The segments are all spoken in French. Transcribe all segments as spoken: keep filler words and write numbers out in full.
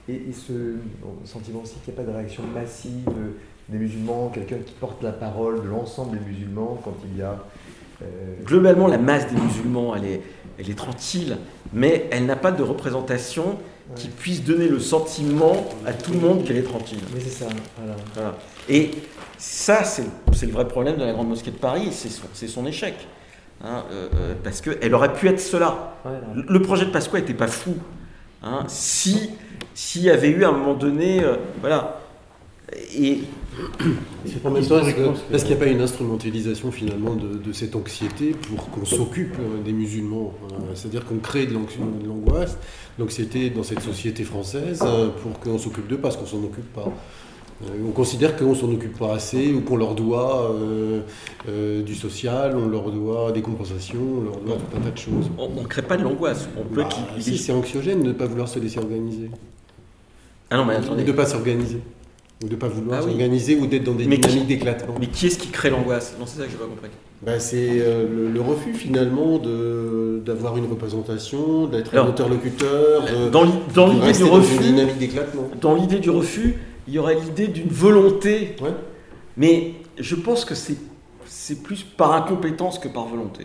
et, et ce sentiment aussi qu'il n'y a pas de réaction massive des musulmans, quelqu'un qui porte la parole de l'ensemble des musulmans quand il y a... Euh... Globalement, la masse des musulmans, elle est, elle est tranquille, mais elle n'a pas de représentation ouais. qui puisse donner le sentiment à tout le monde qu'elle est tranquille. Mais c'est ça, voilà. voilà. Et ça, c'est, c'est le vrai problème de la Grande Mosquée de Paris, c'est son, c'est son échec. Hein, euh, parce qu'elle aurait pu être cela. Ouais, le projet de Pasqua n'était pas fou. Hein, si, s'il y avait eu à un moment donné... Euh, voilà. Et... C'est en même temps, est-ce, que, est-ce qu'il n'y a pas une instrumentalisation finalement de, de cette anxiété pour qu'on s'occupe des musulmans, c'est-à-dire qu'on crée de l'angoisse, l'anxiété dans cette société française pour qu'on s'occupe d'eux parce qu'on ne s'en occupe pas. On considère qu'on ne s'en occupe pas assez ou qu'on leur doit euh, euh, du social, on leur doit des compensations, on leur doit tout un tas de choses. On ne crée pas de l'angoisse. On peut bah, si, c'est anxiogène de ne pas vouloir se laisser organiser. Ah non, mais attendez. Ou de ne pas s'organiser. Ou de ne pas vouloir ah oui. s'organiser ou d'être dans des mais dynamiques qui, d'éclatement. Mais qui est-ce qui crée l'angoisse ? Non, c'est ça que je n'ai pas compris. Ben, c'est euh, le, le refus finalement de, d'avoir une représentation, d'être Alors, un interlocuteur, de, dans, dans de l'idée du refus, dans une dynamique d'éclatement. Dans l'idée du refus, il y aurait l'idée d'une volonté. Ouais. Mais je pense que c'est, c'est plus par incompétence que par volonté.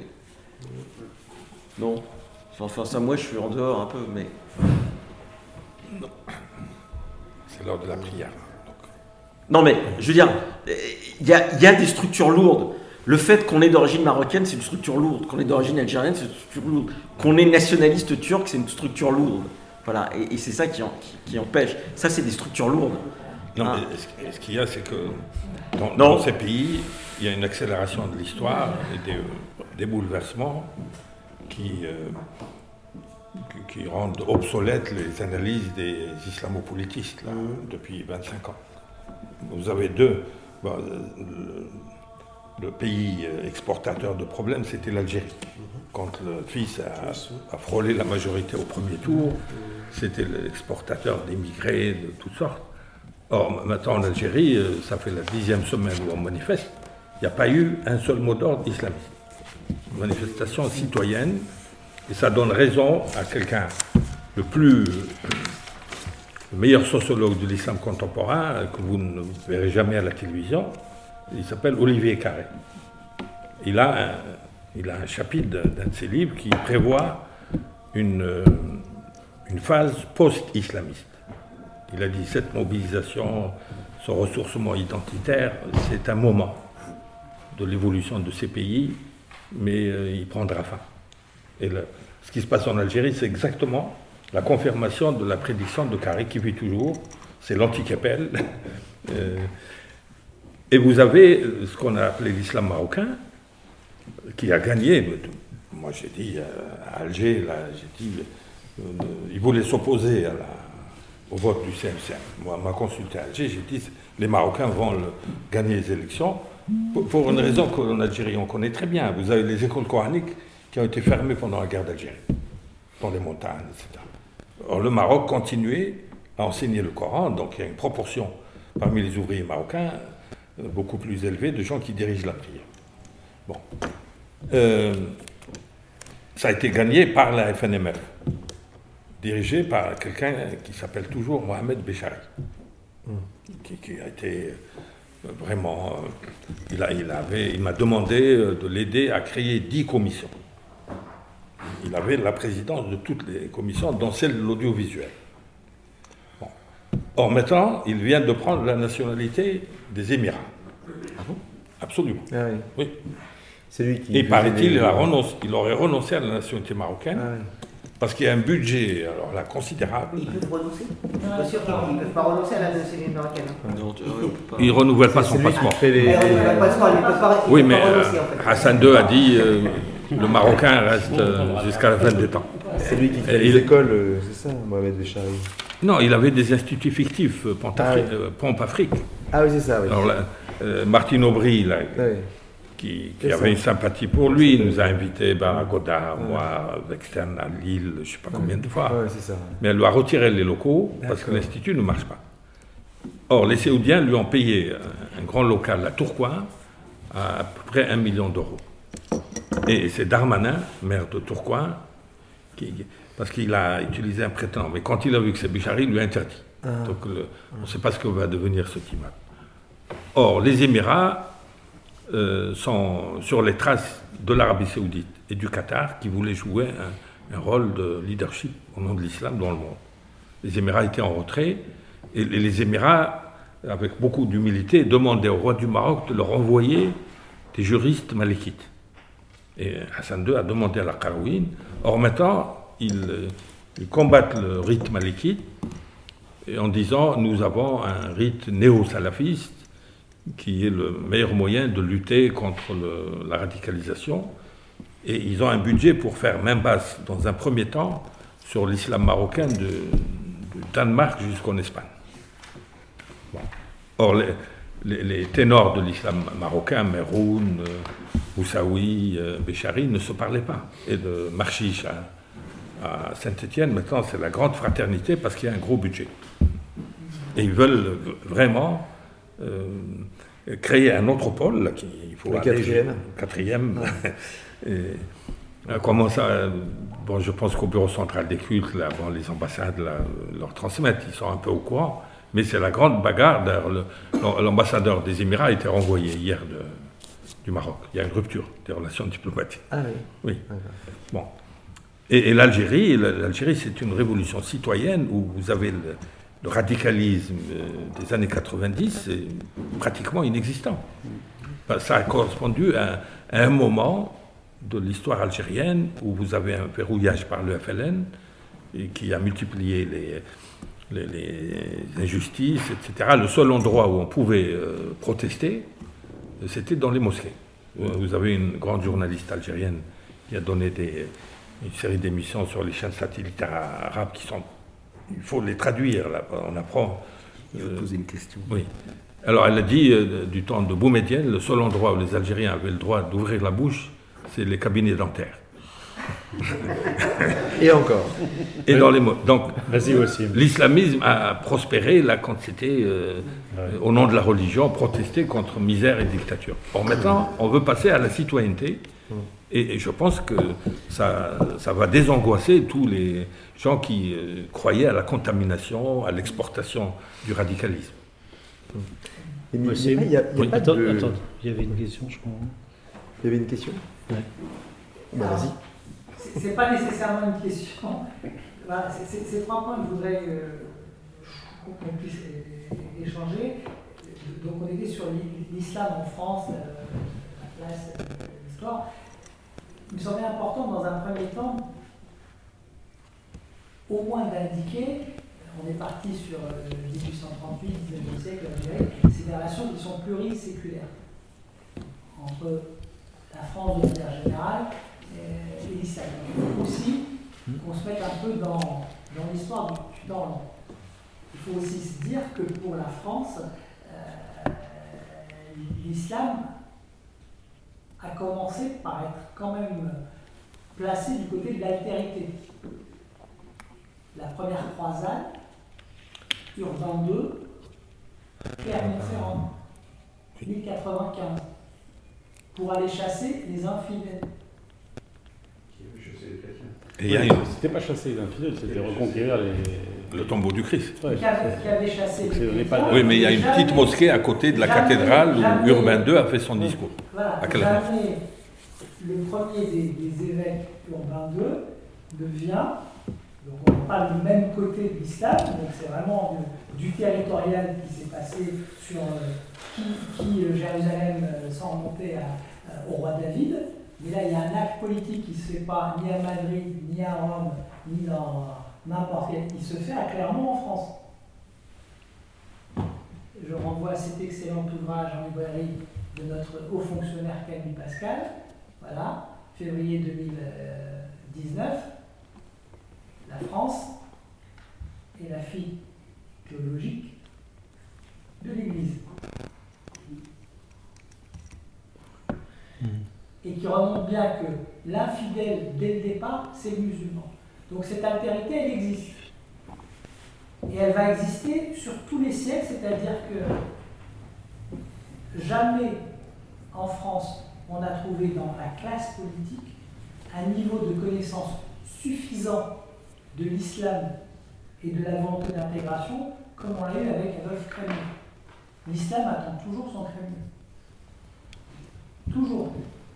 Non. Enfin, ça, moi, je suis en dehors un peu, mais... Non. C'est l'heure de la prière. Non mais, je veux dire, il y a, y a des structures lourdes. Le fait qu'on est d'origine marocaine, c'est une structure lourde. Qu'on est d'origine algérienne, c'est une structure lourde. Qu'on est nationaliste turc, c'est une structure lourde. Voilà, et, et c'est ça qui, en, qui, qui empêche. Ça, c'est des structures lourdes. Non, ah. mais ce qu'il y a, c'est que dans, dans ces pays, il y a une accélération de l'histoire et des, des bouleversements qui, euh, qui, qui rendent obsolètes les analyses des islamopolitistes là, depuis vingt-cinq ans. Vous avez deux. Bon, le, le pays exportateur de problèmes, c'était l'Algérie. Quand le fils a, a frôlé la majorité au premier tour, c'était l'exportateur d'émigrés de toutes sortes. Or, maintenant en Algérie, ça fait la dixième semaine où on manifeste, il n'y a pas eu un seul mot d'ordre islamiste. Une manifestation citoyenne, et ça donne raison à quelqu'un le plus... le meilleur sociologue de l'islam contemporain, que vous ne verrez jamais à la télévision, il s'appelle Olivier Carré. Il a un, il a un chapitre d'un de ses livres qui prévoit une, une phase post-islamiste. Il a dit cette mobilisation, ce ressourcement identitaire, c'est un moment de l'évolution de ces pays, mais euh, il prendra fin. Et le, ce qui se passe en Algérie, c'est exactement la confirmation de la prédiction de Carré qui vit toujours, c'est l'anti-Keppel. euh, et vous avez ce qu'on a appelé l'islam marocain, qui a gagné. Moi j'ai dit à Alger, là, j'ai dit, euh, il voulait s'opposer à la, au vote du C M C. Moi, on m'a consulté à Alger, j'ai dit, les Marocains vont le, gagner les élections, pour, pour une raison qu'en Algérie on connaît très bien. Vous avez les écoles coraniques qui ont été fermées pendant la guerre d'Algérie, dans les montagnes, et cetera. Or, le Maroc continuait à enseigner le Coran, donc il y a une proportion parmi les ouvriers marocains euh, beaucoup plus élevée de gens qui dirigent la prière. Bon. Euh, ça a été gagné par la F N M F, dirigé par quelqu'un qui s'appelle toujours Mohamed Béchari, mmh. qui, qui a été vraiment... Euh, il, a, il, avait, il m'a demandé de l'aider à créer dix commissions. Il avait la présidence de toutes les commissions, dont celle de l'audiovisuel. Bon. Or, maintenant, il vient de prendre la nationalité des Émirats. Ah bon ? Absolument. Ah oui. Oui. C'est lui qui... Et paraît-il, il, a renoncé, il aurait renoncé à la nationalité marocaine, ah oui. parce qu'il y a un budget, alors là, considérable. Ils peuvent renoncer ? Bien sûr qu'ils ne peuvent pas renoncer à la nationalité marocaine. Non, il ne renouvelle pas son passeport. Les... Les... Ils ne peuvent pas, oui, mais renoncer, euh, en fait. Hassan deux a dit... Euh, le Marocain reste euh, jusqu'à la fin des temps. C'est lui qui fait les il... écoles, euh, c'est ça, Mohamed Béchari. Non, il avait des instituts fictifs, euh, ah, oui. euh, Pompe Afrique. Ah oui, c'est ça, oui. Alors là, euh, Martine Aubry, là, ah, oui. qui, qui avait ça. Une sympathie pour lui, il nous a invités, ben, à Godard, ah. moi, Vexten, à Lille, je ne sais pas ah. combien de fois. Ah, oui, c'est ça. Mais elle lui a retiré les locaux parce que l'institut ne marche pas. Or, les Séoudiens lui ont payé un, un grand local à Tourcoing à à peu près un million d'euros. Et c'est Darmanin, maire de Tourcoing, qui, parce qu'il a utilisé un prétendant. Mais quand il a vu que c'est Béchari, il lui a interdit. Ah. Donc le, on ne sait pas ce que va devenir ce imam. Or, les Émirats euh, sont sur les traces de l'Arabie Saoudite et du Qatar qui voulaient jouer un, un rôle de leadership au nom de l'islam dans le monde. Les Émirats étaient en retrait et les Émirats, avec beaucoup d'humilité, demandaient au roi du Maroc de leur envoyer des juristes malékites. Et Hassan deux a demandé à la Qarawiyyin. Or maintenant, ils, ils combattent le rite malékite en disant nous avons un rite néo-salafiste qui est le meilleur moyen de lutter contre le, la radicalisation. Et ils ont un budget pour faire main basse, dans un premier temps, sur l'islam marocain de, du Danemark jusqu'en Espagne. Bon. Or, les, les, les ténors de l'islam marocain, Meroun, euh, Moussaoui, euh, Béchari, ne se parlaient pas. Et de Marchiche à, à Saint-Étienne, maintenant, c'est la grande fraternité parce qu'il y a un gros budget. Et ils veulent vraiment euh, créer un autre pôle. Là, qui, il faut le aller, quatrième. Quatrième. Et, euh, comment ça euh, bon, je pense qu'au bureau central des cultes, là, bon, les ambassades là, leur transmettent, ils sont un peu au courant. Mais c'est la grande bagarre. Le, l'ambassadeur des Émirats a été renvoyé hier de, du Maroc. Il y a une rupture des relations diplomatiques. Ah oui. Oui. Bon. Et, et l'Algérie, l'Algérie, c'est une révolution citoyenne où vous avez le, le radicalisme des années quatre-vingt-dix, c'est pratiquement inexistant. Ça a correspondu à, à un moment de l'histoire algérienne où vous avez un verrouillage par le F L N et qui a multiplié les, les, les injustices, et cetera. Le seul endroit où on pouvait euh, protester, c'était dans les mosquées. Vous avez une grande journaliste algérienne qui a donné des, une série d'émissions sur les chaînes satellitaires arabes qui sont... Il faut les traduire, là. On apprend... Il faut euh, poser une question. Oui. Alors elle a dit, euh, du temps de Boumedienne, le seul endroit où les Algériens avaient le droit d'ouvrir la bouche, c'est les cabinets dentaires. Et encore. Et oui. Dans les mots. Donc, vas-y aussi. L'islamisme a prospéré là quand c'était, euh, ouais. au nom de la religion, protester contre misère et dictature. Or maintenant, on veut passer à la citoyenneté. Et, et je pense que ça, ça va désangoisser tous les gens qui euh, croyaient à la contamination, à l'exportation du radicalisme. Et mais, il y a, il y a oui. pas attends, de... attends, il y avait une question, je crois. Il y avait une question ? Ouais. Ben, vas-y. Ce n'est pas nécessairement une question. Voilà, c'est, ces trois points que je voudrais euh, qu'on puisse échanger. Donc on était sur l'islam en France, euh, la place, euh, l'histoire. Il me semblait important dans un premier temps au moins d'indiquer, on est parti sur euh, dix-huit cent trente-huit, dix-neuvième siècle, c'est des relations qui sont pluriséculaires entre la France de manière générale et, et l'islam. Il faut aussi qu'on se mette un peu dans, dans l'histoire du temps. Il faut aussi se dire que pour la France, euh, l'islam a commencé par être quand même placé du côté de l'altérité. La première croisade, Urbain deux, Clermont-Ferrand, mille quatre-vingt-quinze, pour aller chasser les infidèles. Et oui, une... C'était pas chasser les infidèles, c'était reconquérir les... le tombeau du Christ. Ouais. Qui, avait, qui avait chassé les infidèles. Pas... Oui, mais il y a une jamais, petite mosquée à côté de la jamais, cathédrale jamais, où Urbain deux a fait son discours. Voilà, à jamais le premier des, des évêques, Urbain deux, devient, donc on n'est pas du même côté de l'islam, donc c'est vraiment du, du territorial qui s'est passé sur euh, qui, qui euh, Jérusalem euh, sans remonter à, à, au roi David. Mais là, il y a un acte politique qui ne se fait pas ni à Madrid, ni à Rome, ni dans n'importe quel. Il se fait à Clermont en France. Je renvoie à cet excellent ouvrage en librairie de notre haut fonctionnaire Camille Pascal, voilà, février deux mille dix-neuf. La France est la fille théologique de l'Église. Mmh. Et qui remonte bien que l'infidèle, dès le départ, c'est le musulman. Donc cette altérité, elle existe. Et elle va exister sur tous les siècles, c'est-à-dire que jamais en France, on a trouvé dans la classe politique un niveau de connaissance suffisant de l'islam et de la volonté d'intégration, comme on l'a eu avec Adolphe Crémieux. L'islam attend toujours son Crémieux. Toujours.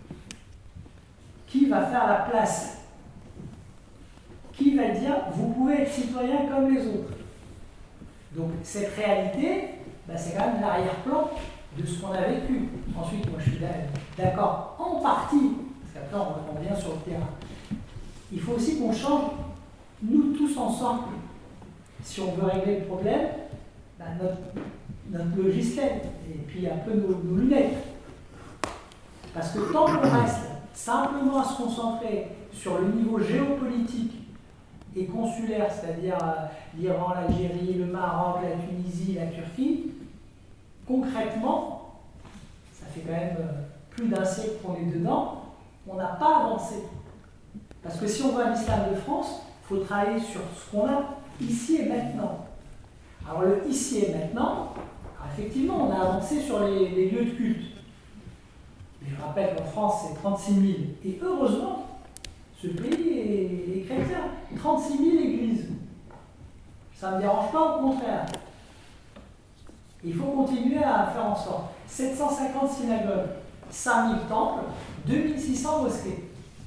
Qui va faire la place? Qui va dire, vous pouvez être citoyen comme les autres? Donc cette réalité, bah, c'est quand même l'arrière-plan de ce qu'on a vécu. Ensuite, moi je suis d'accord en partie, parce qu'après on revient sur le terrain. Il faut aussi qu'on change, nous tous ensemble, si on veut régler le problème, bah, notre, notre logiciel, et puis un peu nos, nos lunettes. Parce que tant qu'on reste simplement à se concentrer sur le niveau géopolitique et consulaire, c'est-à-dire euh, l'Iran, l'Algérie, le Maroc, la Tunisie, la Turquie, concrètement, ça fait quand même euh, plus d'un siècle qu'on est dedans, on n'a pas avancé. Parce que si on veut un islam de France, il faut travailler sur ce qu'on a ici et maintenant. Alors le ici et maintenant, effectivement, on a avancé sur les, les lieux de culte. Mais je rappelle qu'en France, c'est trente-six mille. Et heureusement, ce pays est, est chrétien. trente-six mille églises. Ça ne me dérange pas, au contraire. Il faut continuer à faire en sorte. sept cent cinquante synagogues, cinq mille temples, deux mille six cents mosquées.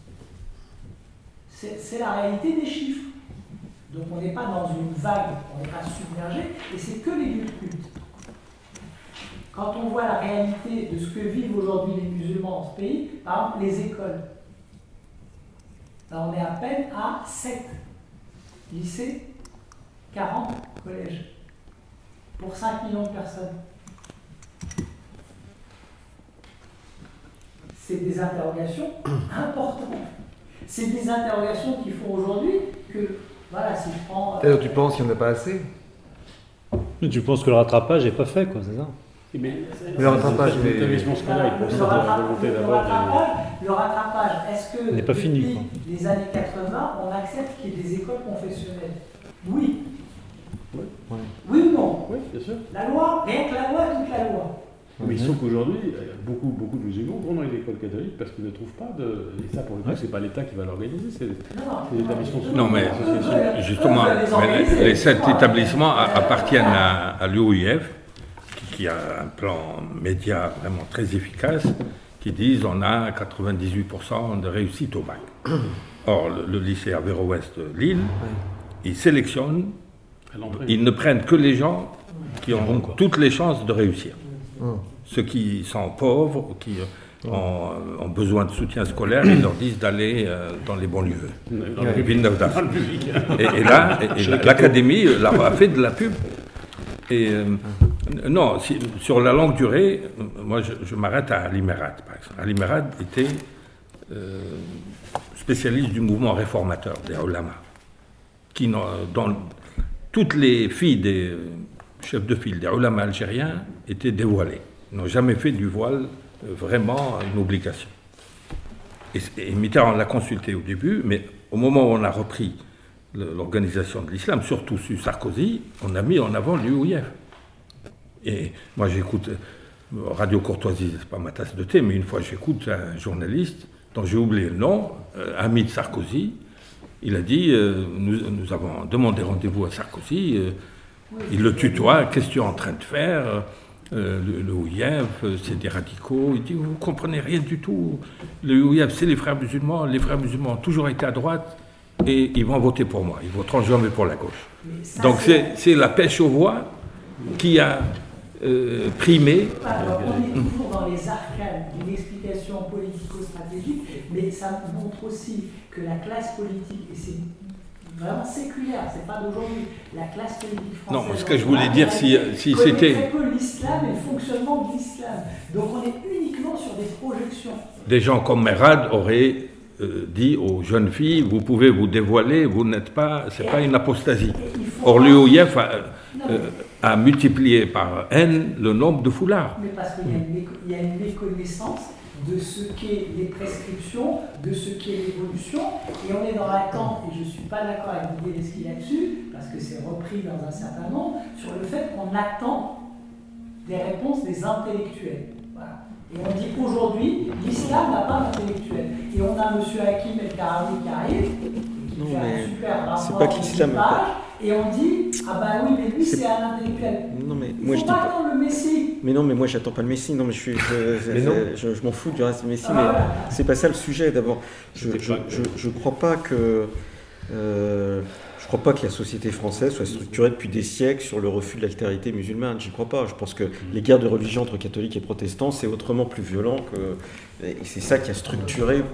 C'est la réalité des chiffres. Donc on n'est pas dans une vague, on n'est pas submergé, et c'est que les lieux de culte. Quand on voit la réalité de ce que vivent aujourd'hui les musulmans dans ce pays, par exemple les écoles, là on est à peine à sept lycées, quarante collèges, pour cinq millions de personnes. C'est des interrogations importantes. C'est des interrogations qui font aujourd'hui que, voilà, si je prends... Euh, tu penses qu'il n'y en a pas assez? Mais tu penses que le rattrapage n'est pas fait, quoi, c'est ça? Mais le rattrapage, mais... L'établissement scolaire, il pense à la volonté d'avoir des... Le rattrapage, est-ce que n'est pas depuis fini, quoi. les années quatre-vingts, on accepte qu'il y ait des écoles confessionnelles? Oui. Oui. Ouais. Oui ou non? Oui, bien sûr. La loi, rien que la loi, toute la loi. Mais sauf qu'aujourd'hui, beaucoup, beaucoup de musulmans vont dans les écoles catholiques parce qu'ils ne trouvent pas de... Et ça, pour le coup, ouais. c'est pas l'État qui va l'organiser, c'est l'établissement social. Non, mais justement, mais les, les sept établissements appartiennent à, à l'U O I F, qui, qui a un plan média vraiment très efficace, qui disent on a quatre-vingt-dix-huit pour cent de réussite au bac. Or, le, le lycée Averroès de Lille, ils sélectionnent, ils ne prennent que les gens qui ont donc toutes les chances de réussir. Ceux qui sont pauvres, qui ont, ont besoin de soutien scolaire, ils leur disent d'aller euh, dans les banlieues, dans les Villeneuve d'Ascq. Et, et là, et, et l'académie a fait de la pub. Et euh, non, si, sur la longue durée, moi je, je m'arrête à Ali Merad, par exemple. Ali Merad était euh, spécialiste du mouvement réformateur des ulama, qui dans toutes les filles des chefs de file des ulama algériens étaient dévoilés. Ils n'ont jamais fait du voile euh, vraiment une obligation. Et, et Mitterrand l'a consulté au début, mais au moment où on a repris l'organisation de l'islam, surtout sous Sarkozy, on a mis en avant l'U O I F. Et moi j'écoute, euh, Radio Courtoisie, c'est pas ma tasse de thé, mais une fois j'écoute un journaliste dont j'ai oublié le nom, euh, ami de Sarkozy, il a dit, euh, nous, nous avons demandé rendez-vous à Sarkozy, euh, il le tutoie, qu'est-ce que tu es en train de faire? euh, le, le O I F, c'est des radicaux. Il dit, vous ne comprenez rien du tout. Le O I F, c'est les frères musulmans. Les frères musulmans ont toujours été à droite et ils vont voter pour moi. Ils ne voteront jamais pour la gauche. Ça, donc c'est la pêche aux voix qui a euh, primé. Alors, on est toujours dans les arcanes d'une explication politico-stratégique, mais ça montre aussi que la classe politique, et c'est vraiment séculaire, c'est pas d'aujourd'hui. La classe politique française. Non, ce que je voulais dire, si, si c'était. Très peu l'islam et le fonctionnement de l'islam. Donc on est uniquement sur des projections. Des gens comme Merad auraient euh, dit aux jeunes filles, vous pouvez vous dévoiler, vous n'êtes pas, c'est pas une apostasie. Or l'U O I F a, euh, a multiplié par N le nombre de foulards. Mais parce qu'il y, y a une méconnaissance de ce qu'est les prescriptions, de ce qu'est l'évolution, et on est dans l'attente, et je ne suis pas d'accord avec Didier Lesky là-dessus, parce que c'est repris dans un certain nombre, sur le fait qu'on attend des réponses des intellectuels. Voilà. Et on dit aujourd'hui, l'islam n'a pas d'intellectuel. Et on a M. Hakim El Karawi qui arrive, qui non, fait un super rapport c'est pas que l'islam page, Et on dit, ah bah oui, mais lui, c'est, c'est un intellectuel. Non, mais il moi, faut je pas dis attendre pas... le Messie. Mais non, mais moi, j'attends pas le Messie. Non, mais je suis, je, mais non. je, je m'en fous du reste du Messie. Ah, mais voilà. c'est pas ça le sujet. D'abord, je, je, je, je crois pas que, euh, je crois pas que la société française soit structurée depuis des siècles sur le refus de l'altérité musulmane. J'y crois pas. Je pense que les guerres de religion entre catholiques et protestants, c'est autrement plus violent que, et c'est ça qui a structuré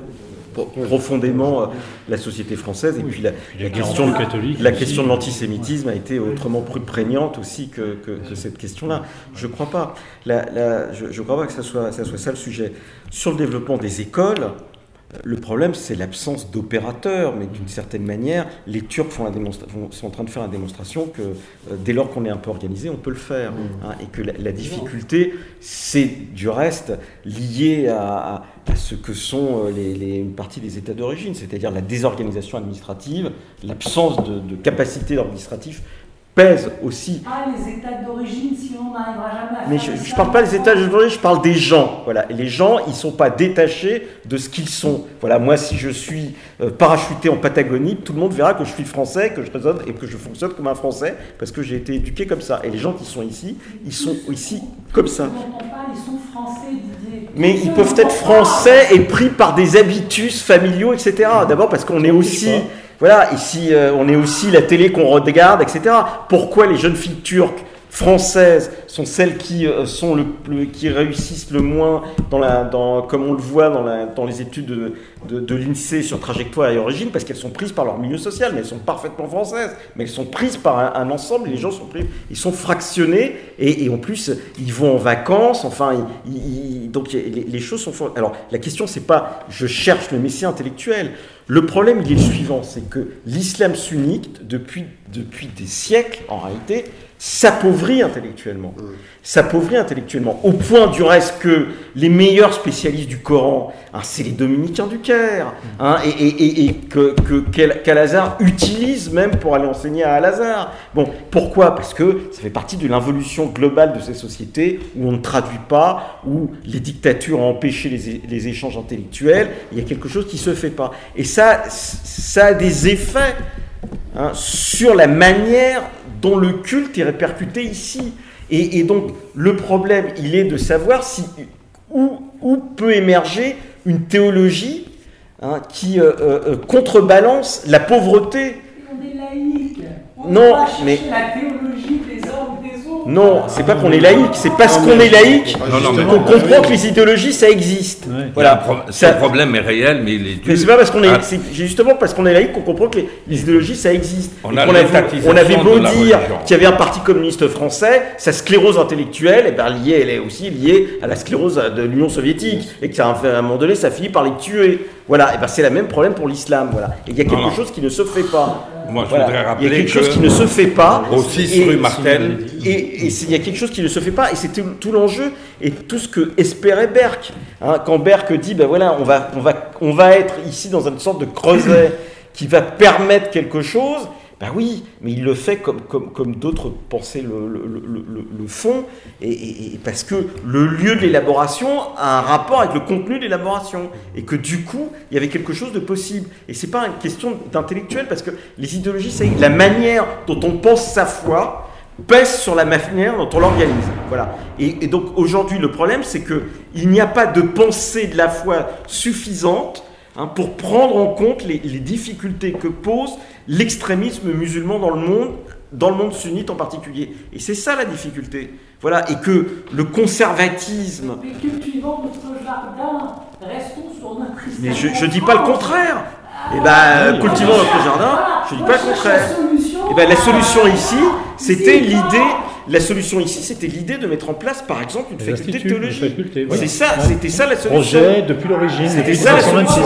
profondément la société française. Et oui, puis la, la, question, la question de l'antisémitisme a été autrement plus prégnante aussi que, que, que cette question-là. Je ne crois pas. La, la, je ne crois pas que ça soit, ça soit ça le sujet. Sur le développement des écoles, le problème, c'est l'absence d'opérateurs, mais d'une certaine manière, les Turcs font la démonstra- sont en train de faire la démonstration que euh, dès lors qu'on est un peu organisé, on peut le faire. Hein, et que la, la difficulté, c'est du reste lié à, à, à ce que sont les, les, une partie des États d'origine, c'est-à-dire la désorganisation administrative, l'absence de, de capacité administrative pèse aussi. Ah, les États d'origine, sinon on n'arrivera jamais à Mais faire je ne parle pas des États d'origine, je parle des gens. Voilà. Et les gens, ils ne sont pas détachés de ce qu'ils sont. Voilà. Moi, si je suis euh, parachuté en Patagonie, tout le monde verra que je suis français, que je raisonne et que je fonctionne comme un français, parce que j'ai été éduqué comme ça. Et les gens qui sont ici, ils sont ici comme ça. On parle, ils sont français, Didier. Mais ils peuvent être français et pris par des habitus familiaux, et cetera. D'abord parce qu'on est aussi... Voilà, ici, euh, on est aussi la télé qu'on regarde, et cetera. Pourquoi les jeunes filles turques, françaises, sont celles qui, euh, sont le, le, qui réussissent le moins, dans la, dans, comme on le voit dans, la, dans les études de, de, de l'INSEE sur trajectoire et origine, parce qu'elles sont prises par leur milieu social, mais elles sont parfaitement françaises, mais elles sont prises par un, un ensemble, et les gens sont pris, ils sont fractionnés, et, et en plus, ils vont en vacances, enfin, ils, ils, donc les, les choses sont... Alors, la question, c'est pas, je cherche le messie intellectuel. Le problème, il est le suivant, c'est que l'islam sunnite, depuis, depuis des siècles, en réalité, s'appauvrit intellectuellement. Mmh. S'appauvrit intellectuellement. Au point, du reste, que les meilleurs spécialistes du Coran, hein, c'est les dominicains du Caire, hein, et, et, et, et que, que, qu'Al-Azhar utilise même pour aller enseigner à Al-Azhar. Bon, pourquoi ? Parce que ça fait partie de l'involution globale de ces sociétés où on ne traduit pas, où les dictatures ont empêché les, les échanges intellectuels, il y a quelque chose qui ne se fait pas. Et ça, ça a des effets hein, sur la manière dont le culte est répercuté ici. Et, et donc, le problème, il est de savoir si, où, où peut émerger une théologie hein, qui euh, euh, contrebalance la pauvreté. On est laïque. On non, va mais la théologie des uns ou des autres. Non, c'est pas qu'on est laïque, c'est parce qu'on est laïque qu'on comprend que les idéologies, ça existe. Ouais. Voilà. Pro- ça, le problème est réel, mais il est dû. Mais c'est pas parce qu'on est, ah. c'est justement parce qu'on est laïque qu'on comprend que les, les idéologies, ça existe. On, a on, avait, on avait beau dire qu'il y avait un parti communiste français, sa sclérose intellectuelle, et ben liée, elle est aussi liée à la sclérose de l'Union soviétique, et qu'à un moment donné, ça finit par les tuer. Voilà, et ben c'est le même problème pour l'islam. Voilà, et il y a quelque non, non. chose qui ne se fait pas. Moi, je voilà. voudrais rappeler il y a quelque que chose qui ne se fait pas. Au six rue Martel. Et, et, et il y a quelque chose qui ne se fait pas, et c'est tout, tout l'enjeu, et tout ce que espérait Berck. Hein, quand Berck dit, ben voilà, on va, on, va, on va être ici dans une sorte de creuset qui va permettre quelque chose, ben oui, mais il le fait comme, comme, comme d'autres pensaient le, le, le, le, le fond, et, et, et parce que le lieu de l'élaboration a un rapport avec le contenu de l'élaboration, et que du coup, il y avait quelque chose de possible. Et c'est pas une question d'intellectuel, parce que les idéologies, c'est la manière dont on pense sa foi, pèse sur la manière dont on l'organise. Voilà. Et, et donc aujourd'hui, le problème, c'est qu'il n'y a pas de pensée de la foi suffisante hein, pour prendre en compte les, les difficultés que pose l'extrémisme musulman dans le monde, dans le monde sunnite en particulier. Et c'est ça la difficulté. Voilà. Et que le conservatisme... Mais cultivons notre jardin, restons sur notre histoire. Mais je ne dis pas le contraire. Eh ben, cultivons notre jardin, je ne dis pas le contraire. Eh ben, la solution ici, c'était l'idée, la solution ici, c'était l'idée de mettre en place, par exemple, une faculté de théologie. Faculté, voilà. C'est ça, c'était ça la solution. Projet depuis l'origine. C'était ça la solution.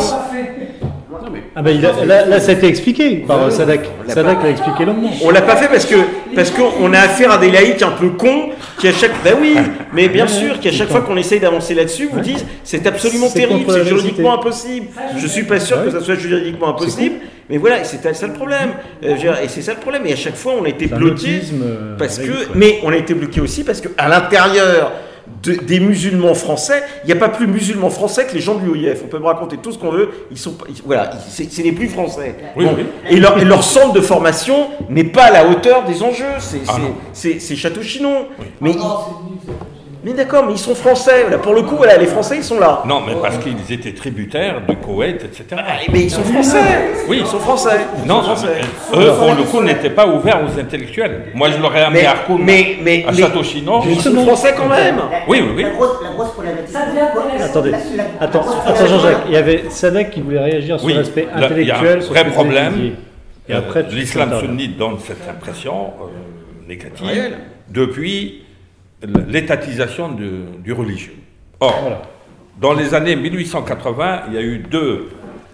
Ah ben il a, là, là, ça a été expliqué par Sadak. Sadak l'a expliqué longuement. On l'a pas fait parce que parce qu'on a affaire à des laïcs un peu cons qui à chaque ben oui, mais bien sûr qu'à chaque fois qu'on essaye d'avancer là-dessus, vous disent c'est absolument c'est terrible, c'est juridiquement impossible. Je suis pas sûr que ça soit juridiquement impossible. Mais voilà, c'est ça le problème. Euh, et c'est ça le problème. Et à chaque fois, on a été bloqué parce que, mais on a été bloqué aussi parce que à l'intérieur de, des musulmans français, il n'y a pas plus musulmans français que les gens de l'U I F. On peut me raconter tout ce qu'on veut, ils sont, ils, voilà, c'est, c'est les plus français. Oui, bon. oui. Et, leur, et leur centre de formation n'est pas à la hauteur des enjeux, c'est, ah c'est, c'est, c'est Château-Chinon. Oui. Mais, ils, mais d'accord, mais ils sont français, là, pour le coup, voilà, les Français ils sont là. Non, mais parce qu'ils étaient tributaires du Koweït, et cetera. Ah, mais ils sont français. Oui, ils sont français. Ils non, sont français. eux, pour le coup, n'étaient pas ouverts aux intellectuels. Moi, je l'aurais amené mais, à Arcoun, mais, mais, à Château-Chinon. Ils sont français quand même. La, oui, oui, oui. La grosse, la grosse problématique. Ça devient Attendez, la, la, attends, la attends Jean-Jacques, il y avait Sadek qui voulait réagir sur oui, l'aspect là, intellectuel. Il y a un sur vrai ce que problème. vous Et après, euh, l'islam sunnite donne cette impression euh, négative Réel. depuis l'étatisation de, du religieux. Or, voilà. Dans les années mille huit cent quatre-vingts, il y a eu deux,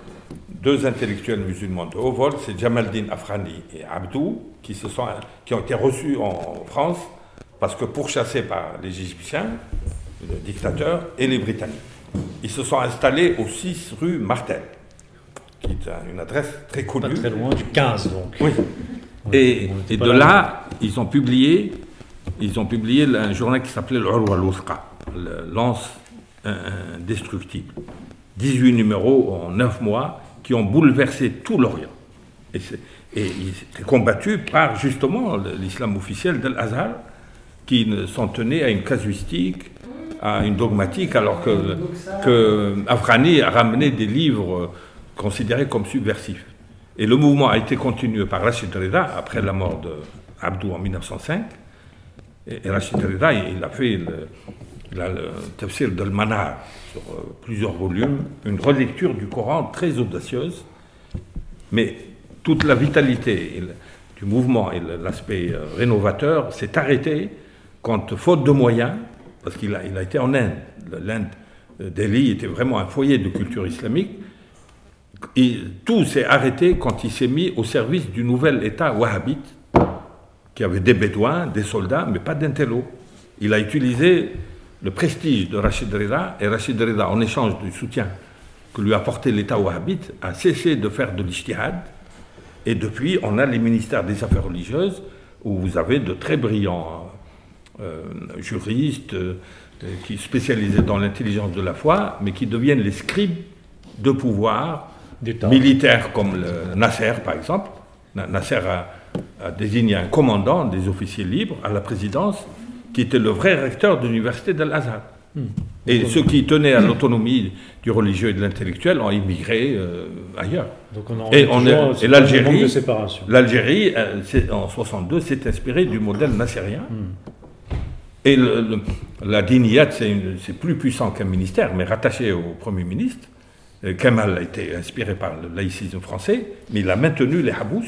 deux intellectuels musulmans de haut vol, c'est Jamaldin Afrani et Abdou, qui, se sont, qui ont été reçus en France parce que pourchassés par les Égyptiens, le dictateur, et les Britanniques. Ils se sont installés au six rue Martel, qui est une adresse très connue. Pas très loin du quinze, donc. Oui. Et, et de là, là, ils ont publié, ils ont publié un journal qui s'appelait l'Urwa al-Wuthqa, le lance indestructible. dix-huit numéros en neuf mois qui ont bouleversé tout l'Orient. Et, et ils étaient combattus par justement l'islam officiel de l'Azhar, qui s'en tenait à une casuistique, à une dogmatique, alors que, que Afrani a ramené des livres considérés comme subversifs. Et le mouvement a été continué par Rachid Rida après la mort d'Abdou en mille neuf cent cinq. Et, et Rachid Rida, il a fait le, la, le tafsir de l'Manar sur euh, plusieurs volumes, une relecture du Coran très audacieuse, mais toute la vitalité et le, du mouvement et le, l'aspect euh, rénovateur s'est arrêté quand, faute de moyens, parce qu'il a, il a été en Inde, l'Inde, Delhi était vraiment un foyer de culture islamique, et tout s'est arrêté quand il s'est mis au service du nouvel État wahhabite, qui avait des bédouins, des soldats, mais pas d'intello. Il a utilisé le prestige de Rachid Rida, et Rachid Rida, en échange du soutien que lui apportait l'État wahhabite, a cessé de faire de l'ijtihad, et depuis, on a les ministères des Affaires religieuses, où vous avez de très brillants euh, juristes euh, qui spécialisés dans l'intelligence de la foi, mais qui deviennent les scribes de pouvoir militaires comme le Nasser, par exemple. Nasser a, a désigné un commandant des officiers libres à la présidence, qui était le vrai recteur de l'université d'Al-Azhar. Hmm. Et Donc, ceux qui tenaient à l'autonomie du religieux et de l'intellectuel ont immigré euh, ailleurs. Donc on en et, on est, et l'Algérie, de séparation. l'Algérie euh, en soixante-deux, s'est inspirée du modèle nassérien. Hmm. Et le, le, la Diniyat, c'est, une, c'est plus puissant qu'un ministère, mais rattaché au Premier ministre. Kemal a été inspiré par le laïcisme français, mais il a maintenu les habous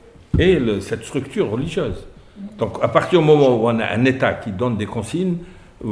et le, cette structure religieuse. Donc, à partir du moment où on a un État qui donne des consignes, euh,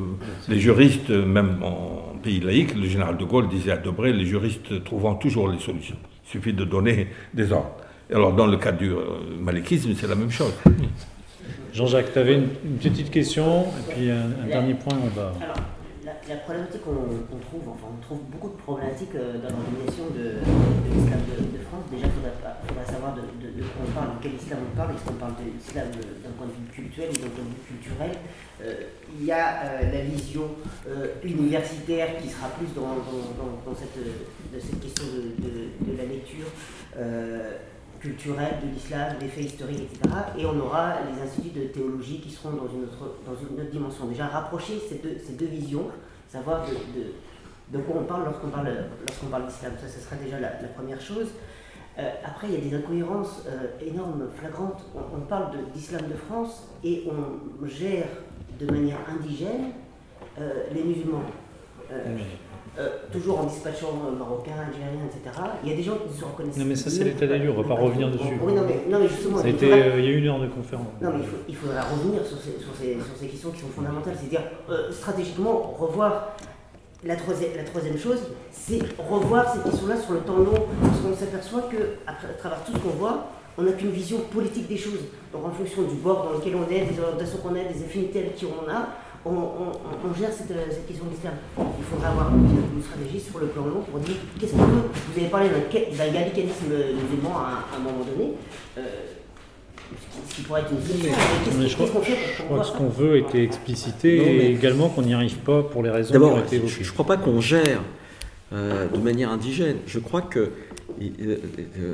les juristes, même en pays laïque, le général de Gaulle disait à Debré, les juristes trouvant toujours les solutions. Il suffit de donner des ordres. Alors, dans le cas du euh, malékisme, c'est la même chose. Jean-Jacques, tu avais une, une petite question, et puis un, un dernier point, on va... Alors, la, la problématique qu'on, qu'on trouve, enfin, on trouve beaucoup de problématiques euh, dans l'organisation de, de l'islam de, de France. Déjà, il faudra, faudra savoir de, de, de quoi on parle, de quel islam on parle. Est-ce qu'on parle de l'islam d'un point de vue culturel ou d'un point de vue culturel? euh, Il y a euh, la vision euh, universitaire qui sera plus dans, dans, dans, dans cette, de cette question de, de, de la lecture euh, culturelle de l'islam, des faits historiques, et cetera. Et on aura les instituts de théologie qui seront dans une autre, dans une autre dimension. Déjà, rapprocher ces deux, ces deux visions, savoir de, de, de quoi on parle lorsqu'on parle, lorsqu'on parle d'islam. Ça, ce sera déjà la, la première chose. Euh, après, il y a des incohérences euh, énormes, flagrantes. On, on parle de, d'islam de France et on gère de manière indigène euh, les musulmans. Euh, Euh, toujours en dispatchant euh, marocains, algériens, et cetera. Il y a des gens qui se reconnaissent. Non mais ça c'est l'état des lieux, on ne va pas revenir dessus. Oui, non mais, non, mais justement... Ça a il, été, faudra... euh, il y a eu une heure de conférence. Non mais il, faut, il faudra revenir sur ces, sur, ces, sur ces questions qui sont fondamentales, c'est-à-dire euh, stratégiquement revoir la troisième, la troisième chose, c'est revoir ces questions-là sur le temps long, parce qu'on s'aperçoit qu'à travers tout ce qu'on voit, on n'a qu'une vision politique des choses. Donc en fonction du bord dans lequel on est, des orientations qu'on a, des affinités avec qui on a, On, on, on gère cette, cette question de l'islam. Il faudra avoir une, une stratégie sur le plan long pour dire qu'est-ce qu'on veut. Vous avez parlé d'un, d'un gallicanisme musulman à, à un moment donné. Euh, ce qui pourrait être une solution. Qu'est-ce qu'on fait pour, pour Je crois que ce qu'on veut était explicité non, et également qu'on n'y arrive pas pour les raisons qui ont été évoquées. Je ne crois pas qu'on gère euh, de manière indigène. Je crois que euh, euh, euh,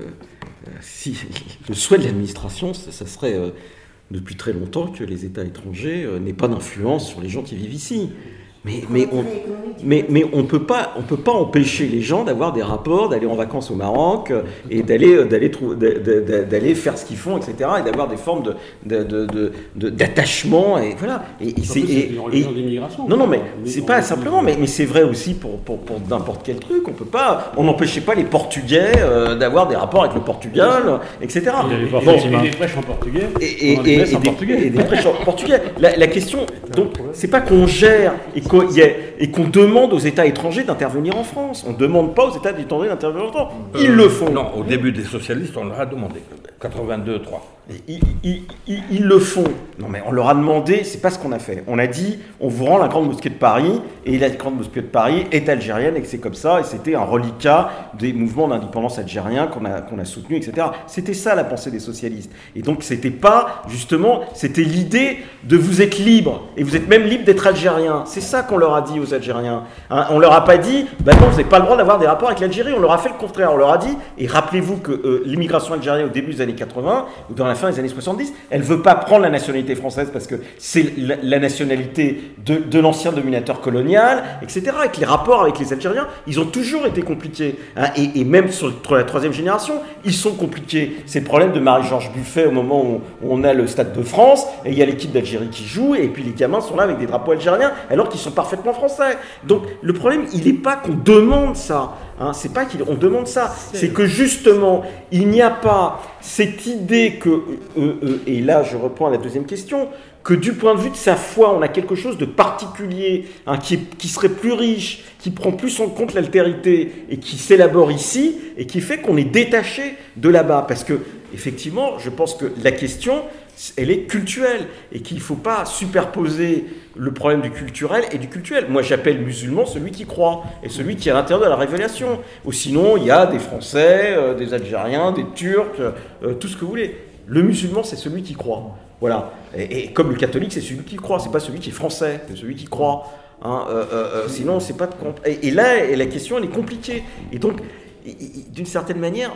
si, le souhait de l'administration, ça, ça serait euh, depuis très longtemps que les États étrangers euh, n'aient pas d'influence sur les gens qui vivent ici. Mais, mais on mais, mais on peut pas on peut pas empêcher les gens d'avoir des rapports, d'aller en vacances au Maroc et d'aller d'aller d'aller faire ce qu'ils font, et cetera. Et d'avoir des formes de, de, de, de d'attachement et voilà. Et, et c'est et, et, non non mais c'est pas simplement mais mais c'est vrai aussi pour pour, pour n'importe quel truc. On peut pas on n'empêchait pas les Portugais euh, d'avoir des rapports avec le Portugal, et cetera. Et, bon, et des prêches en portugais. Et, et, et, et, des, portugais. et des prêches en portugais. La, la question donc c'est pas qu'on gère et qu'on et qu'on demande aux États étrangers d'intervenir en France. On ne demande pas aux États étrangers d'intervenir en France. Ils euh, le font. Non, au début des socialistes, on leur a demandé. quatre-vingt-deux trois. Ils, ils, ils, ils le font. Non, mais on leur a demandé, c'est pas ce qu'on a fait. On a dit, on vous rend la Grande Mosquée de Paris, et la Grande Mosquée de Paris est algérienne, et que c'est comme ça, et c'était un reliquat des mouvements d'indépendance algériens qu'on a, qu'on a soutenus, et cetera. C'était ça la pensée des socialistes. Et donc, c'était pas, justement, c'était l'idée de vous êtes libre, et vous êtes même libre d'être algérien. C'est ça qu'on leur a dit aux Algériens. Hein, on leur a pas dit, bah non, vous n'avez pas le droit d'avoir des rapports avec l'Algérie. On leur a fait le contraire. On leur a dit, et rappelez-vous que euh, l'immigration algérienne au début des années quatre-vingts, ou dans la fin des années soixante-dix, elle ne veut pas prendre la nationalité française parce que c'est la, la nationalité de, de l'ancien dominateur colonial, et cetera. Et que les rapports avec les Algériens, ils ont toujours été compliqués. Hein, et, et même sur la troisième génération, ils sont compliqués. C'est le problème de Marie-Georges Buffet au moment où, où on a le Stade de France, et il y a l'équipe d'Algérie qui joue, et puis les gamins sont là avec des drapeaux algériens, alors qu'ils sont parfaitement français. Donc le problème, il n'est pas qu'on demande ça. Hein, c'est pas qu'on demande ça, c'est que justement, il n'y a pas cette idée que, euh, euh, et là je reprends à la deuxième question, que du point de vue de sa foi, on a quelque chose de particulier, hein, qui, est, qui serait plus riche, qui prend plus en compte l'altérité et qui s'élabore ici, et qui fait qu'on est détaché de là-bas. Parce que, effectivement, je pense que la question, elle est culturelle, et qu'il ne faut pas superposer le problème du culturel et du cultuel. Moi, j'appelle musulman celui qui croit, et celui qui est à l'intérieur de la révélation. Ou sinon, il y a des Français, euh, des Algériens, des Turcs, euh, tout ce que vous voulez. Le musulman, c'est celui qui croit. Voilà. Et, et comme le catholique, c'est celui qui croit, c'est pas celui qui est français, c'est celui qui croit. Hein, euh, euh, sinon, c'est pas de compte. Et, et là, et la question, elle est compliquée. Et donc, d'une certaine manière,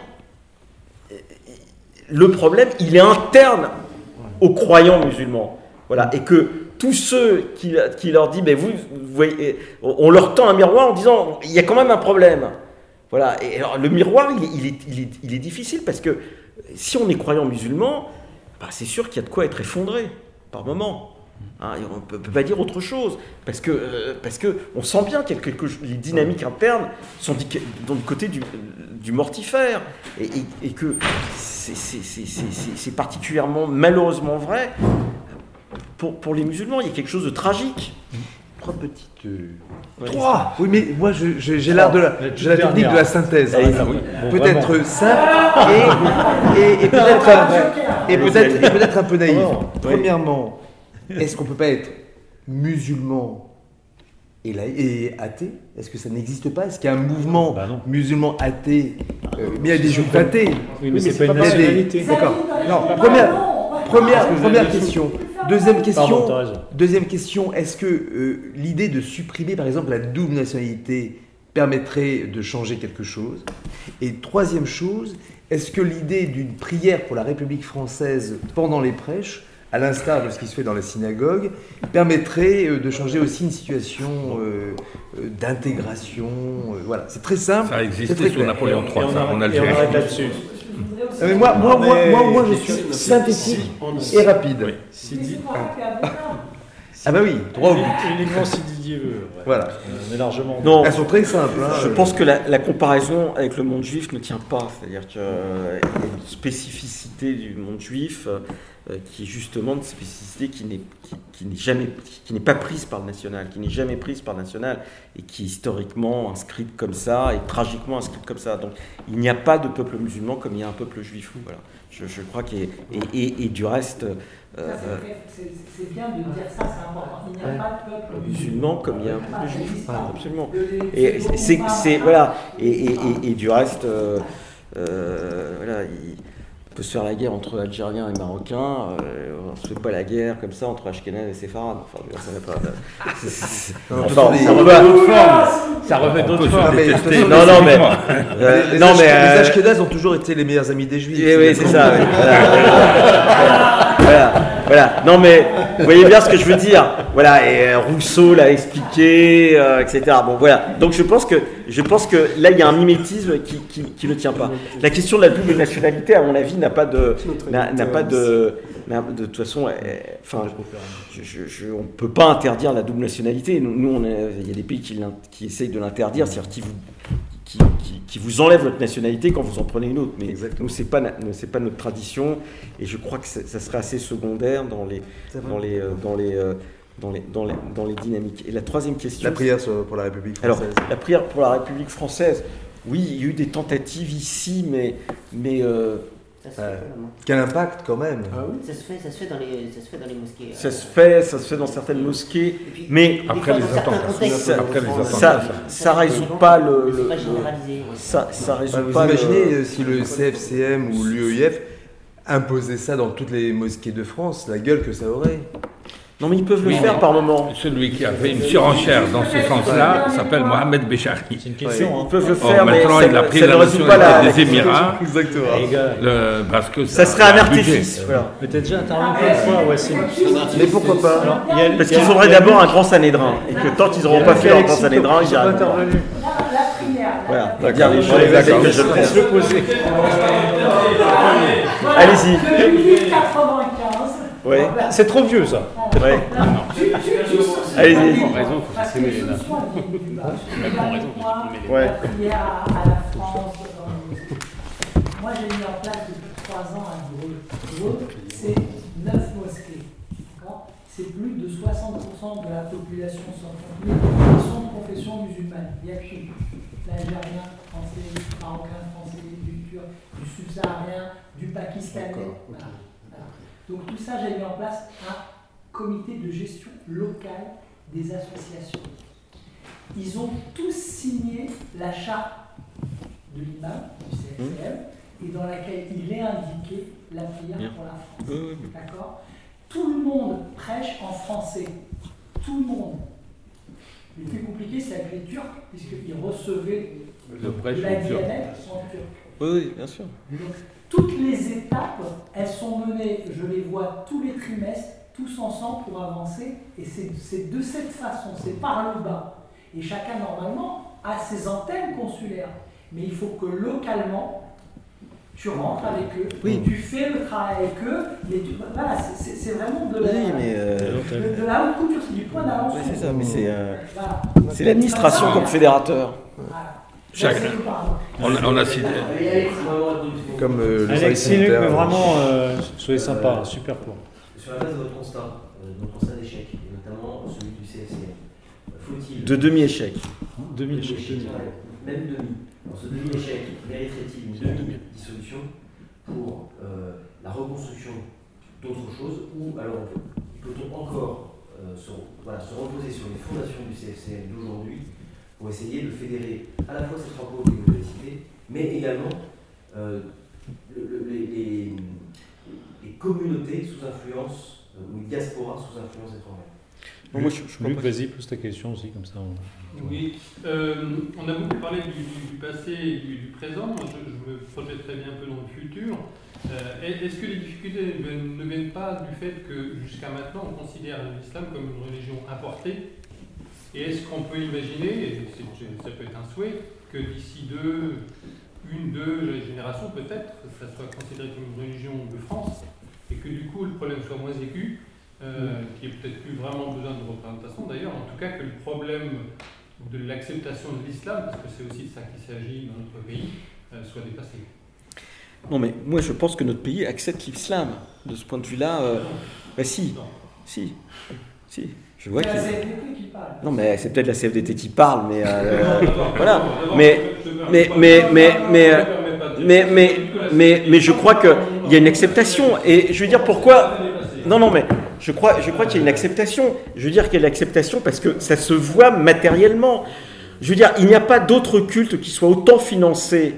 le problème, il est interne aux croyants musulmans. Voilà. Et que tous ceux qui, qui leur disent, ben vous, vous voyez, on leur tend un miroir en disant, il y a quand même un problème. Voilà. Et alors, le miroir, il est, il est, il est, il est difficile parce que si on est croyant musulman, bah, c'est sûr qu'il y a de quoi être effondré par moment. Hein, on ne peut, peut pas dire autre chose, parce que, euh, parce que on sent bien que quelque, les dynamiques internes sont dans le côté du, du mortifère, et, et, et que c'est, c'est, c'est, c'est, c'est particulièrement malheureusement vrai pour, pour les musulmans. Il y a quelque chose de tragique. Trois petites... Euh... Trois Oui, mais moi, je, je, j'ai l'art de la, j'ai la technique de la synthèse. Ah, oui. Bon, peut-être vraiment simple et, et, et, peut-être, et, peut-être, et peut-être un peu naïf. Oh, Premièrement, oui. Est-ce qu'on ne peut pas être musulman et, la, et athée? Est-ce que ça n'existe pas? Est-ce qu'il y a un mouvement bah musulman athée? euh, Mais il y a des juifs athées. Oui, mais, oui, mais c'est, c'est pas une nationalité. Des... D'accord. Non, première, première, première question. Deuxième question, Pardon, deuxième question, est-ce que euh, l'idée de supprimer par exemple la double nationalité permettrait de changer quelque chose? Et troisième chose, est-ce que l'idée d'une prière pour la République française pendant les prêches, à l'instar de ce qui se fait dans la synagogue, permettrait euh, de changer aussi une situation euh, euh, d'intégration? euh, Voilà, c'est très simple. Ça a existé sous Napoléon trois, en Algérie. Et on arrête là-dessus. Mais moi, moi, moi, moi, moi, je suis synthétique et rapide. Oui. Sidi... Ah bah oui, droit au but. Uniquement si Didier veut. Ouais. Voilà. On est largement... Non, elles sont très simples. Hein. Je pense que la, la comparaison avec le monde juif ne tient pas. C'est-à-dire qu'il euh, y a une spécificité du monde juif euh, qui est justement une spécificité qui n'est, qui, qui n'est jamais, qui n'est pas prise par le national, qui n'est jamais prise par le national et qui est historiquement inscrite comme ça et tragiquement inscrite comme ça. Donc il n'y a pas de peuple musulman comme il y a un peuple juif. Voilà. Je, je crois qu'il y a, et, et, et du reste... Ça, c'est, c'est, c'est bien de dire ça, c'est important. Il n'y a ouais. pas de peuple musulman comme il y a un peuple juif. Ah, absolument. Et c'est, c'est voilà. Et, et, et, et du reste, euh, euh, voilà. Il, peut se faire la guerre entre Algériens et Marocains, euh, on ne se fait pas la guerre comme ça entre Ashkénazes et Séfarades. Enfin, ça n'a pas... C'est, c'est, non, enfin, ça revêt d'autres formes. Ça revêt d'autres formes. Non, non, mais... Euh, les, non, mais euh... les Ashkénazes ont toujours été les meilleurs amis des Juifs. Oui, oui, c'est ça. Oui. Voilà, voilà, voilà. Non, mais vous voyez bien ce que je veux dire. Voilà, et Rousseau l'a expliqué, euh, et cetera. Bon, voilà. Donc je pense que, je pense que là, il y a un mimétisme qui, qui, qui ne tient pas. La question de la double nationalité, à mon avis, n'a pas de, n'a, n'a pas de, n'a, de toute façon, euh, enfin, je, je, je, on ne peut pas interdire la double nationalité. Nous, nous on est, il y a des pays qui, qui essayent de l'interdire, c'est-à-dire qui vous Qui, qui, qui vous enlève votre nationalité quand vous en prenez une autre. Mais exactement. Nous, c'est pas, c'est pas notre tradition, et je crois que ça serait assez secondaire dans les, dans les, dans les, dans les, dans les, dans les dynamiques. Et la troisième question... La prière pour la République française. Alors, la prière pour la République française, oui, il y a eu des tentatives ici, mais... mais euh, ça se fait, euh, quel impact quand même. Ah oui. ça, se fait, ça, se fait dans les, ça se fait dans les mosquées. Ça, euh, se, fait, ça se fait dans certaines mosquées, puis, mais après les attentats, ça, après les attentats, ça, ça, ça résout pas le... le, pas le ça, ça résout bah, vous pas imaginez le... si le C F C M ou l'U E I F imposait ça dans toutes les mosquées de France, la gueule que ça aurait. Non, mais ils peuvent le oui, faire par moment. Celui qui a fait une surenchère dans ce sens-là s'appelle Mohamed Béchari. C'est une question. Oui, hein. Ils peuvent le faire, Or, mais maintenant, ça, il a pris ça la ne résout pas nationalité la, des Émirats. Exactement. Le, parce que ça, ça serait un artifice. Voilà. Peut-être déjà intervenu une fois, ouais, c'est mais pourquoi pas? Alors, il y a, parce il y a, qu'il faudrait d'abord un grand Sanhédrin, et que tant qu'ils n'auront pas fait leur grand Sanhédrin, ils y arriveront. Voilà, dire les choses d'accord. que je pense. Le poser. Allez-y. Ouais. C'est trop vieux ça. Ouais. Allez-y. Il faut raison, il faut s'aimer les nains. Ouais. Moi j'ai mis en place depuis trois ans un Dreux. Dreux, c'est neuf mosquées. C'est plus de soixante pour cent de la population sans frontières qui sont de confession musulmane. Il n'y a que l'Algérien, français, du Marocain, français, du Turc, du Subsaharien, du Pakistanais. Voilà. Voilà. Donc tout ça, j'ai mis en place un comité de gestion locale des associations. Ils ont tous signé la charte de l'imam, du C F C M, mmh. et dans laquelle il est indiqué la prière Bien. Pour la France. Mmh. D'accord ? Tout le monde prêche en français. Tout le monde. Le plus compliqué, c'est avec les Turcs, puisqu'ils recevaient le prêche la en turc. en turc. Oui, oui, bien sûr. Donc, toutes les étapes, elles sont menées, je les vois tous les trimestres, tous ensemble pour avancer, et c'est, c'est de cette façon, c'est par le bas. Et chacun, normalement, a ses antennes consulaires. Mais il faut que localement, tu rentres avec eux, oui. tu fais le travail avec eux, mais tu, voilà, c'est, c'est vraiment de la, oui, mais euh... de, de la haute couture, c'est du point d'avance. Oui, c'est ça, mais c'est, euh, voilà. c'est l'administration voilà. comme fédérateur. Voilà. Chacun. On, on a cité. Comme euh, le Alexis Luc, mais vraiment, euh, soyez sympa, euh, super point. Sur la base de votre constat, euh, de votre constat d'échec, et notamment celui du C F C M, faut-il. De demi-échec. Demi-échec. Même demi. Alors, ce demi-échec mériterait-il une dissolution pour euh, la reconstruction d'autres choses, ou alors peut-on encore euh, se, voilà, se reposer sur les fondations du C F C M d'aujourd'hui pour essayer de fédérer à la fois ces trois pôles que vous avez cités, mais également euh, le, le, les, les, les communautés sous influence, euh, ou les diasporas sous influence étrangère. Bon, moi, je, je Luc, vas-y, pose ta question aussi, comme ça. On... Oui, euh, on a beaucoup parlé du, du, du passé et du, du présent. Moi, je, je me projetterais bien un peu dans le futur. Euh, est-ce que les difficultés ne viennent pas du fait que jusqu'à maintenant, on considère l'islam comme une religion importée? Et est-ce qu'on peut imaginer, et ça peut être un souhait, que d'ici deux, une, deux générations peut-être, ça soit considéré comme une religion de France, et que du coup le problème soit moins aigu, euh, qu'il n'y ait peut-être plus vraiment besoin de représentation d'ailleurs, en tout cas que le problème de l'acceptation de l'islam, parce que c'est aussi de ça qu'il s'agit dans notre pays, euh, soit dépassé. Non mais moi je pense que notre pays accepte l'islam. De ce point de vue-là, euh, bah si, non. si, si. Je vois c'est la qu'il... C F D T qui parle. Non mais c'est peut-être la C F D T qui parle, mais euh, voilà. Mais mais mais mais mais mais mais mais mais je crois que il y a une acceptation. Et je veux dire pourquoi. Non non mais je crois je crois qu'il y a une acceptation. Je veux dire qu'il y a l'acceptation parce que ça se voit matériellement. Je veux dire il n'y a pas d'autre culte qui soit autant financé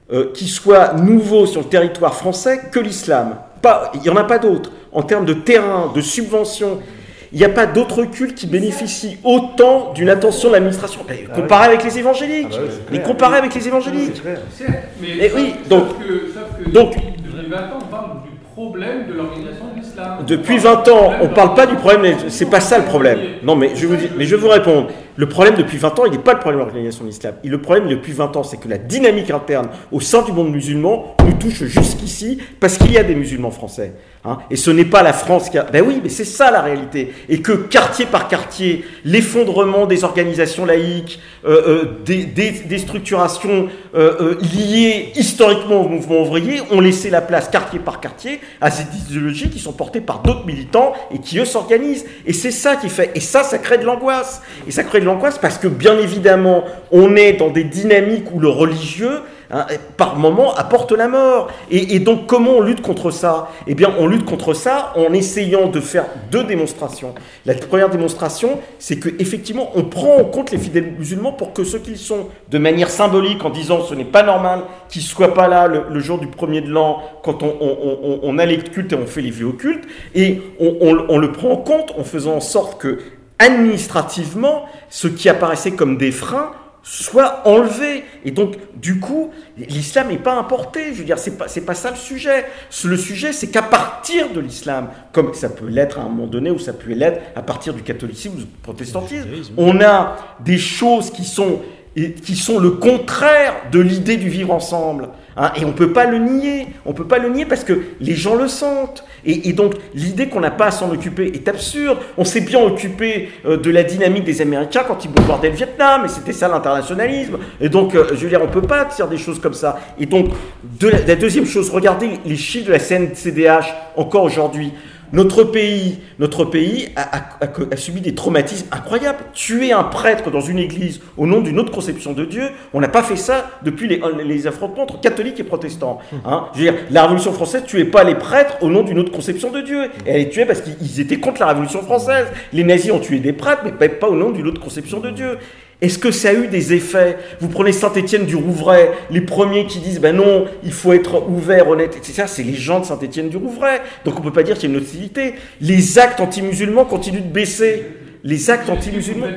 euh, qui soit nouveau sur le territoire français que l'islam. Pas, il n'y en a pas d'autres. En termes de terrain, de subventions, il n'y a pas d'autres cultes qui bénéficient autant d'une attention de l'administration. Ah comparé oui. avec les évangéliques. Ah bah oui, mais comparé avec les évangéliques. Mais Et oui, donc, sauf que, sauf que donc, depuis vingt ans, on parle du problème de l'organisation de l'islam. Depuis vingt ans, on ne parle pas du problème, c'est pas ça le problème. Non, mais je, vous dis, mais je vais vous répondre. Le problème depuis vingt ans, il n'est pas le problème de l'organisation de l'islam. Et le problème depuis vingt ans, c'est que la dynamique interne au sein du monde musulman nous touche jusqu'ici parce qu'il y a des musulmans français. Hein, et ce n'est pas la France qui a... Ben oui, mais c'est ça la réalité. Et que quartier par quartier, l'effondrement des organisations laïques, euh, euh, des, des, des structurations euh, euh, liées historiquement au mouvement ouvrier ont laissé la place quartier par quartier à ces idéologies qui sont portées par d'autres militants et qui eux s'organisent. Et c'est ça qui fait... Et ça, ça crée de l'angoisse. Et ça crée de l'angoisse parce que bien évidemment, on est dans des dynamiques où le religieux... Hein, par moment apporte la mort. Et, et donc comment on lutte contre ça ? Eh bien on lutte contre ça en essayant de faire deux démonstrations. La première démonstration, c'est qu'effectivement on prend en compte les fidèles musulmans pour que ceux qu'ils sont, de manière symbolique, en disant ce n'est pas normal qu'ils ne soient pas là le, le jour du premier de l'an quand on, on, on, on a les cultes et on fait les vœux occultes, et on, on, on le prend en compte en faisant en sorte que administrativement, ce qui apparaissait comme des freins soit enlevé. Et donc, du coup, l'islam n'est pas importé. Je veux dire, c'est pas, c'est pas ça le sujet. Le sujet, c'est qu'à partir de l'islam, comme ça peut l'être à un moment donné, ou ça peut l'être à partir du catholicisme ou du protestantisme, on a des choses qui sont, qui sont le contraire de l'idée du vivre ensemble. Hein, et on ne peut pas le nier. On ne peut pas le nier parce que les gens le sentent. Et, et donc, l'idée qu'on n'a pas à s'en occuper est absurde. On s'est bien occupé euh, de la dynamique des Américains quand ils bombardaient le Vietnam, et c'était ça l'internationalisme. Et donc, euh, je veux dire, on ne peut pas dire des choses comme ça. Et donc, de la, la deuxième chose, regardez les chiffres de la C N C D H encore aujourd'hui. Notre pays, notre pays a, a, a, a subi des traumatismes incroyables. Tuer un prêtre dans une église au nom d'une autre conception de Dieu, on n'a pas fait ça depuis les, les affrontements entre catholiques et protestants. Hein. Je veux dire, la Révolution française ne tuait pas les prêtres au nom d'une autre conception de Dieu. Et elle les tuait parce qu'ils étaient contre la Révolution française. Les nazis ont tué des prêtres, mais pas au nom d'une autre conception de Dieu. Est-ce que ça a eu des effets ? Vous prenez Saint-Étienne du Rouvray, les premiers qui disent ben non, il faut être ouvert, honnête, et cetera. C'est les gens de Saint-Étienne du Rouvray. Donc on ne peut pas dire qu'il y a une hostilité. Les actes anti-musulmans continuent de baisser. Les actes anti-musulmans.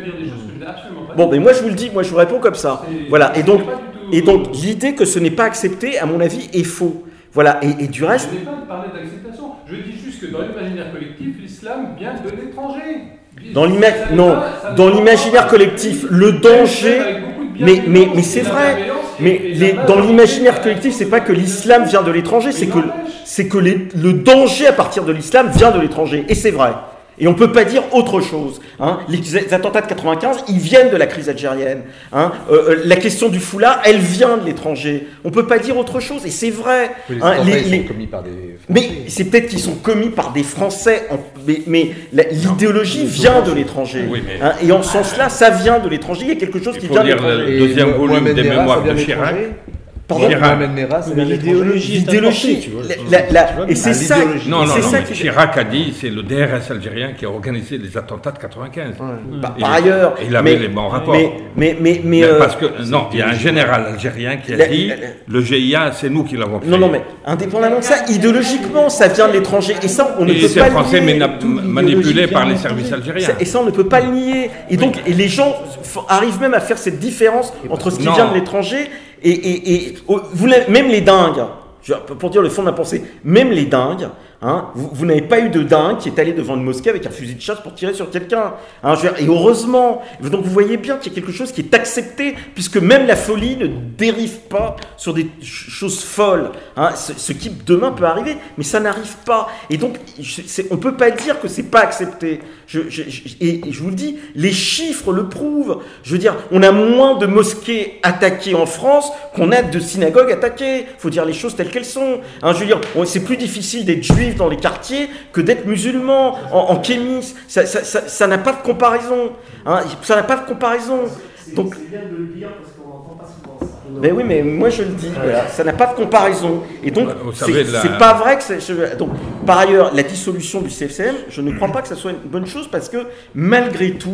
Bon, mais moi je vous le dis, moi je vous réponds comme ça. Voilà. Et donc, et donc l'idée que ce n'est pas accepté, à mon avis, est faux. Voilà. Et, et du reste. Je n'ai pas parlé d'acceptation. Je dis juste que dans l'imaginaire collectif, l'islam vient de l'étranger. Dans l'imaginaire, non, dans l'imaginaire collectif, le danger, mais, mais, mais c'est vrai, mais les, dans l'imaginaire collectif, c'est pas que l'islam vient de l'étranger, c'est que, c'est que les, le danger à partir de l'islam vient de l'étranger, et c'est vrai. Et on ne peut pas dire autre chose. Hein. Les attentats de quatre-vingt-quinze, ils viennent de la crise algérienne. Hein. Euh, la question du foulard, elle vient de l'étranger. On ne peut pas dire autre chose, et c'est vrai. Les hein, les, les, sont commis par des Français. Mais c'est peut-être qu'ils sont commis par des Français, en, mais, mais la, l'idéologie vient de l'étranger. Oui, mais... hein, et en ce sens-là, ça vient de l'étranger. Il y a quelque chose qui vient de l'étranger. Le deuxième et volume des mémoires de Chirac. Pardon, c'est l'idéologie. L'idéologie, tu vois. La, la, la, et c'est ça. Non, non, c'est non. Ça mais qui... Chirac a dit, c'est le D R S algérien qui a organisé les attentats de quatre-vingt-quinze. Ouais. Bah, par ailleurs, il avait les bons rapports. Mais, mais, mais, mais, mais euh, parce que non, il y a un général algérien qui a la, dit, la, la, le G I A, c'est nous qui l'avons créé. Non, non, mais indépendamment de ça, idéologiquement, ça vient de l'étranger, et ça, on ne et peut pas le nier. C'est français manipulé par les services algériens. Et ça, on ne peut pas le nier. Et donc, et les gens arrivent même à faire cette différence entre ce qui vient de l'étranger. Et, et, et vous, même les dingues, pour dire le fond de ma pensée, même les dingues, hein, vous, vous n'avez pas eu de dingue qui est allé devant une mosquée avec un fusil de chasse pour tirer sur quelqu'un. Hein, je veux dire, et heureusement, donc vous voyez bien qu'il y a quelque chose qui est accepté, puisque même la folie ne dérive pas sur des choses folles. Hein, ce, ce qui demain peut arriver, mais ça n'arrive pas. Et donc, c'est, on ne peut pas dire que c'est pas accepté. Je, je, je, et je vous le dis, les chiffres le prouvent. Je veux dire, on a moins de mosquées attaquées en France qu'on a de synagogues attaquées. Il faut dire les choses telles qu'elles sont. Hein, je veux dire, c'est plus difficile d'être juif dans les quartiers que d'être musulman en, en Kémis. Ça, ça, ça, ça n'a pas de comparaison. Hein, ça n'a pas de comparaison. C'est, Donc, c'est bien de le dire parce qu'on n'entend pas souvent ça. Ben oui, mais moi je le dis, voilà, ça n'a pas de comparaison. Et donc, c'est, la... c'est pas vrai que c'est... Donc, par ailleurs, la dissolution du C F C M, je ne crois pas que ça soit une bonne chose parce que, malgré tout,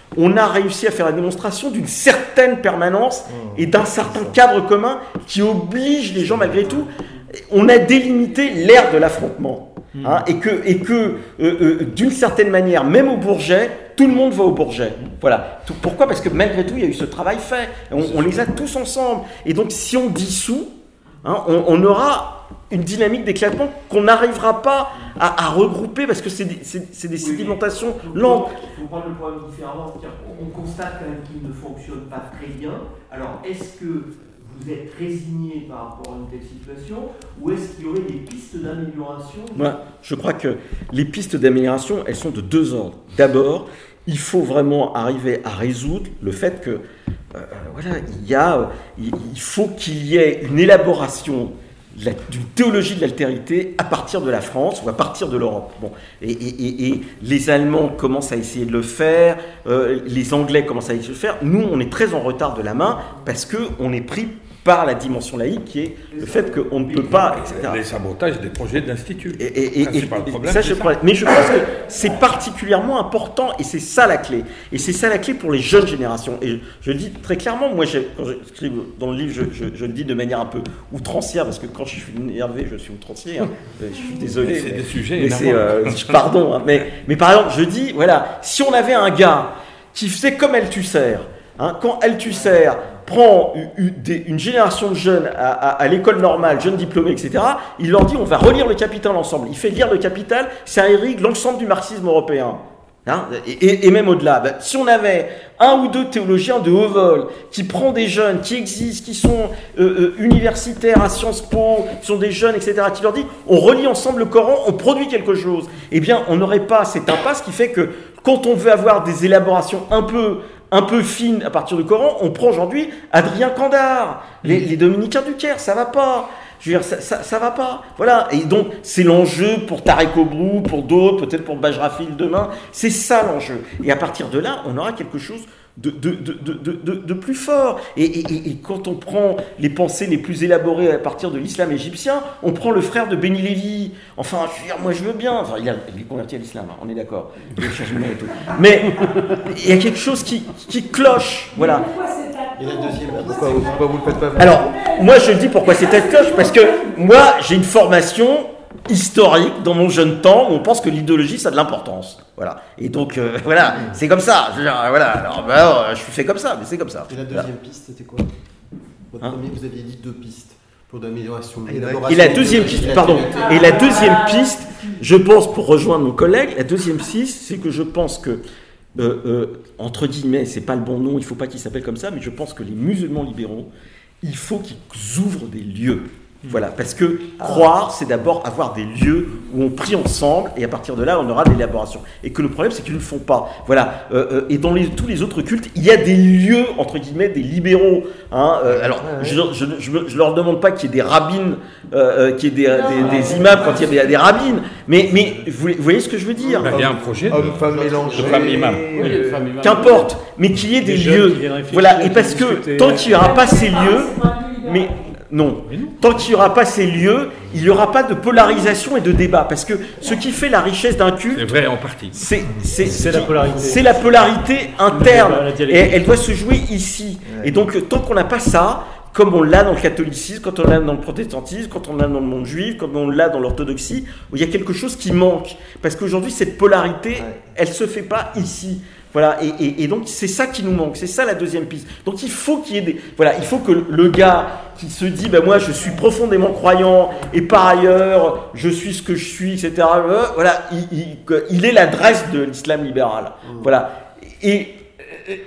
on a réussi à faire la démonstration d'une certaine permanence et d'un certain cadre commun qui oblige les gens malgré tout. On a délimité l'ère de l'affrontement. Hein, et que, et que euh, euh, d'une certaine manière, même au Bourget, tout le monde va au Bourget. Voilà. Tout, pourquoi ? Parce que malgré tout, il y a eu ce travail fait. On, on les a tous ensemble. Et donc, si on dissout, hein, on, on aura une dynamique d'éclatement qu'on n'arrivera pas à, à regrouper parce que c'est des, c'est, c'est des sédimentations oui, lentes. Il faut prendre le problème différemment. On, on constate quand même qu'il ne fonctionne pas très bien. Alors, est-ce que vous êtes résigné par rapport à une telle situation ou est-ce qu'il y aurait des pistes d'amélioration ? Moi, je crois que les pistes d'amélioration, elles sont de deux ordres. D'abord, il faut vraiment arriver à résoudre le fait que euh, voilà, il, y a, il, il faut qu'il y ait une élaboration La, d'une théologie de l'altérité à partir de la France ou à partir de l'Europe. Bon. Et, et, et les Allemands commencent à essayer de le faire, euh, les Anglais commencent à essayer de le faire. Nous, on est très en retard de la main parce qu'on est pris par la dimension laïque qui est le fait qu'on ne peut pas, et cetera. Les sabotages des projets d'institut. Et, et, et, ça, c'est pas le problème. Ça, c'est ça. Mais je pense que c'est particulièrement important et c'est ça la clé. Et c'est ça la clé pour les jeunes générations. Et je le dis très clairement, moi, j'ai, quand j'écris dans le livre, je, je, je le dis de manière un peu outrancière, parce que quand je suis énervé, je suis outrancier. Hein. Je suis désolé. C'est mais, des sujets mais c'est, euh, pardon. Hein, mais, mais par exemple, je dis, voilà, si on avait un gars qui faisait comme Althusser, hein, quand Althusser prend une, une génération de jeunes à, à, à l'école normale, jeunes diplômés, et cetera, il leur dit on va relire le Capital ensemble. Il fait lire le Capital, ça irrigue l'ensemble du marxisme européen. Hein, et, et même au-delà. Ben, si on avait un ou deux théologiens de haut vol qui prend des jeunes qui existent, qui sont euh, euh, universitaires à Sciences Po, qui sont des jeunes, et cetera, qui leur dit on relit ensemble le Coran, on produit quelque chose, eh bien on n'aurait pas cette impasse qui fait que quand on veut avoir des élaborations un peu un peu fine à partir du Coran, on prend aujourd'hui Adrien Candard, les, les dominicains du Caire, ça va pas. Je veux dire, ça, ça, ça va pas. Voilà. Et donc, c'est l'enjeu pour Tarek Obrou, pour d'autres, peut-être pour Bajrafil demain. C'est ça l'enjeu. Et à partir de là, on aura quelque chose de, de, de, de, de, de plus fort. Et, et, et quand on prend les pensées les plus élaborées à partir de l'islam égyptien, on prend le frère de Beni Lévy. Enfin, je veux dire, moi je veux bien. Enfin, il, a, il est converti à l'islam, hein, on est d'accord. Il a changé de nom et tout. Mais il y a quelque chose qui, qui cloche. Voilà. Et la deuxième, pourquoi, pourquoi vous le faites pas vous? Alors, moi je dis pourquoi c'est telle cloche, parce que moi j'ai une formation historique dans mon jeune temps où on pense que l'idéologie ça a de l'importance. Voilà. Et donc euh, voilà, c'est comme ça. Je veux dire, voilà. Alors, bah, alors je suis fait comme ça, mais c'est comme ça. Et la deuxième voilà. piste, c'était quoi? Votre hein premier, vous aviez dit deux pistes pour d'amélioration. Et la deuxième piste, pardon. Et la deuxième piste, je pense, pour rejoindre mon collègue, la deuxième piste, c'est que je pense que Euh, euh, entre guillemets, c'est pas le bon nom, il faut pas qu'il s'appelle comme ça, mais je pense que les musulmans libéraux, il faut qu'ils ouvrent des lieux. Voilà, parce que croire, c'est d'abord avoir des lieux où on prie ensemble, et à partir de là, on aura de l'élaboration. Et que le problème, c'est qu'ils ne le font pas. Voilà. Euh, euh, et dans les, tous les autres cultes, il y a des lieux, entre guillemets, des libéraux. Hein. Euh, alors, je ne leur demande pas qu'il y ait des rabbins, euh, qu'il y ait des, des, des imams quand il y a des, des rabbins, mais, mais vous, vous voyez ce que je veux dire? Il y a un projet de femmes mélangées, de femmes imams. Oui, les femmes imams. Qu'importe, mais qu'il y ait des, des lieux. Voilà, et parce que tant qu'il n'y aura pas ces lieux, mais... Non. Tant qu'il n'y aura pas ces lieux, il n'y aura pas de polarisation et de débat. Parce que ce qui fait la richesse d'un culte... C'est vrai en partie. C'est, c'est, c'est la polarité. C'est la polarité interne. Débat, et elle doit se jouer ici. Ouais. Et donc, tant qu'on n'a pas ça, comme on l'a dans le catholicisme, quand on l'a dans le protestantisme, quand on l'a dans le monde juif, comme on l'a dans l'orthodoxie, il y a quelque chose qui manque. Parce qu'aujourd'hui, cette polarité, ouais. elle ne se fait pas ici. Voilà, et, et, et donc c'est ça qui nous manque, c'est ça la deuxième piste. Donc il faut qu'il y ait des... Voilà, il faut que le gars qui se dit, ben moi je suis profondément croyant, et par ailleurs, je suis ce que je suis, et cetera, euh, voilà, il, il, il est l'adresse de l'islam libéral. Mmh. Voilà. Et, et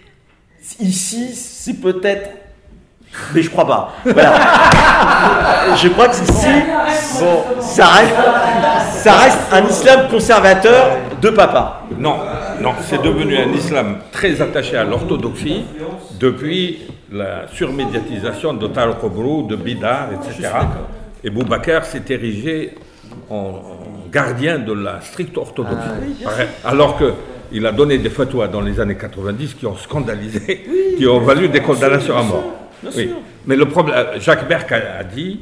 ici, c'est peut-être... Mais je crois pas. Voilà. Je crois que si, bon, ça reste, ça reste un islam conservateur de papa. Non, non, c'est devenu un islam très attaché à l'orthodoxie depuis la surmédiatisation de Tarek Obrou, de Bidar, et cetera. Et Boubacar s'est érigé en, en gardien de la stricte orthodoxie. Ah, oui, alors que il a donné des fatwas dans les années quatre-vingt-dix qui ont scandalisé, oui, qui ont valu des condamnations à mort. Oui. Mais le problème, Jacques Berck a, a dit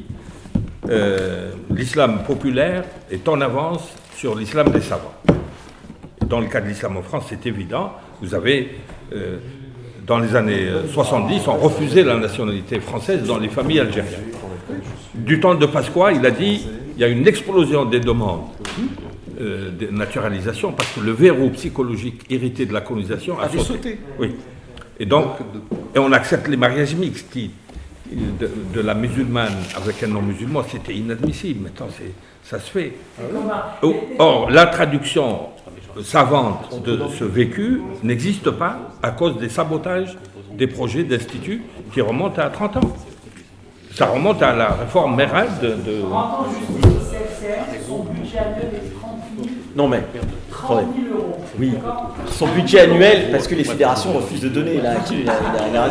euh, l'islam populaire est en avance sur l'islam des savants. dans le cas de l'islam en France, c'est évident. Vous avez, euh, dans les années soixante-dix, on refusait la nationalité française dans les familles algériennes. Du temps de Pasqua, il a dit il y a une explosion des demandes euh, de naturalisation parce que le verrou psychologique hérité de la colonisation a, a sauté. sauté. Oui. Et donc, et on accepte les mariages mixtes qui, de, de la musulmane avec un non-musulman, c'était inadmissible. Maintenant, c'est, ça se fait. Or, la traduction savante de ce vécu n'existe pas à cause des sabotages des projets d'instituts qui remontent à trente ans. Ça remonte à la réforme Mérad de... de... trente ans justice au C F C R, son budget annuel est trente mille. Non mais, trente mille euros. Oui, son budget annuel, parce que les fédérations refusent de donner, là, la, la, la,